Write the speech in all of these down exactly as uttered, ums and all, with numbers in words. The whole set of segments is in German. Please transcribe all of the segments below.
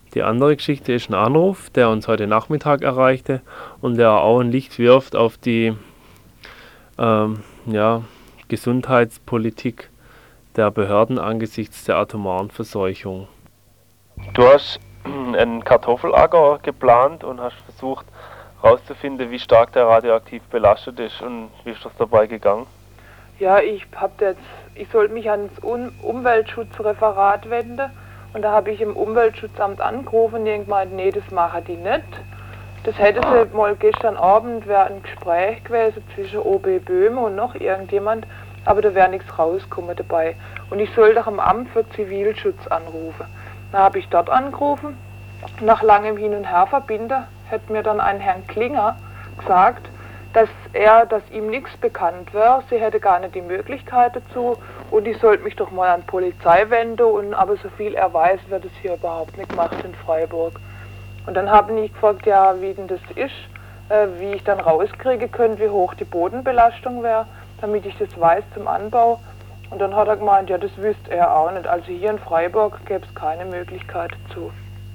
Die andere Geschichte ist ein Anruf, der uns heute Nachmittag erreichte und der auch ein Licht wirft auf die ähm, ja, Gesundheitspolitik der Behörden angesichts der atomaren Verseuchung. Du hast einen Kartoffelacker geplant und hast versucht herauszufinden, wie stark der radioaktiv belastet ist, und wie ist das dabei gegangen? Ja, ich hab jetzt, ich sollte mich ans Un Umweltschutzreferat wenden und da habe ich im Umweltschutzamt angerufen und die haben gemeint, nee, das machen die nicht. Das hätte sie mal gestern Abend, wäre ein Gespräch gewesen zwischen O B Böhme und noch irgendjemand, aber da wäre nichts rausgekommen dabei. Und ich soll doch am Amt für Zivilschutz anrufen. Da habe ich dort angerufen, nach langem Hin und Her verbinden, hat mir dann ein Herrn Klinger gesagt, dass er, dass ihm nichts bekannt wäre, sie hätte gar nicht die Möglichkeit dazu und ich sollte mich doch mal an die Polizei wenden, und aber so viel er weiß, wird es hier überhaupt nicht gemacht in Freiburg. Und dann haben die gefragt, ja, wie denn das ist, äh, wie ich dann rauskriege könnte, wie hoch die Bodenbelastung wäre, damit ich das weiß zum Anbau. Und dann hat er gemeint, ja, das wüsste er auch nicht. Also hier in Freiburg gäbe es keine Möglichkeit dazu.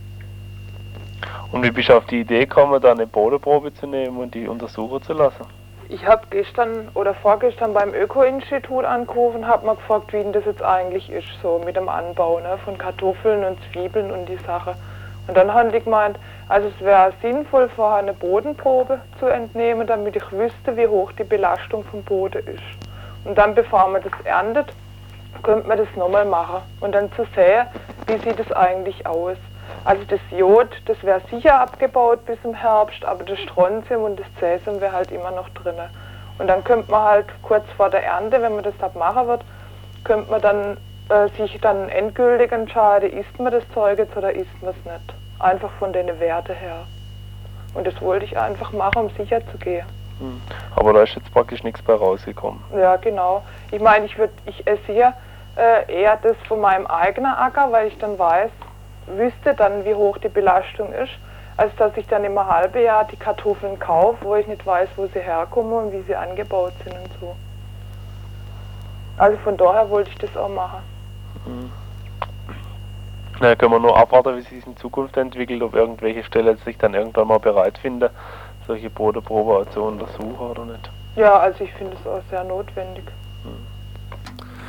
Und wie bist du auf die Idee gekommen, da eine Bodenprobe zu nehmen und die untersuchen zu lassen? Ich habe gestern oder vorgestern beim Öko-Institut angerufen und habe mal gefragt, wie denn das jetzt eigentlich ist, so mit dem Anbau, ne, von Kartoffeln und Zwiebeln und die Sache. Und dann haben die gemeint, also es wäre sinnvoll, vorher eine Bodenprobe zu entnehmen, damit ich wüsste, wie hoch die Belastung vom Boden ist. Und dann, bevor man das erntet, könnte man das nochmal machen und dann zu sehen, wie sieht es eigentlich aus. Also das Jod, das wäre sicher abgebaut bis im Herbst, aber das Strontium und das Cäsium wäre halt immer noch drin. Und dann könnte man halt kurz vor der Ernte, wenn man das dann machen wird, könnte man dann äh, sich dann endgültig entscheiden, isst man das Zeug jetzt oder isst man es nicht. Einfach von den Werten her. Und das wollte ich einfach machen, um sicher zu gehen. Hm. Aber da ist jetzt praktisch nichts bei rausgekommen. Ja, genau. Ich meine, ich, würd, ich esse hier äh, eher das von meinem eigenen Acker, weil ich dann weiß, wüsste dann, wie hoch die Belastung ist, als dass ich dann im halben Jahr die Kartoffeln kaufe, wo ich nicht weiß, wo sie herkommen und wie sie angebaut sind und so. Also von daher wollte ich das auch machen. Mhm. Na, können wir nur abwarten, wie sich es in Zukunft entwickelt, ob irgendwelche Stellen sich dann irgendwann mal bereit finden, solche Bodenproben zu untersuchen oder nicht. Ja, also ich finde es auch sehr notwendig.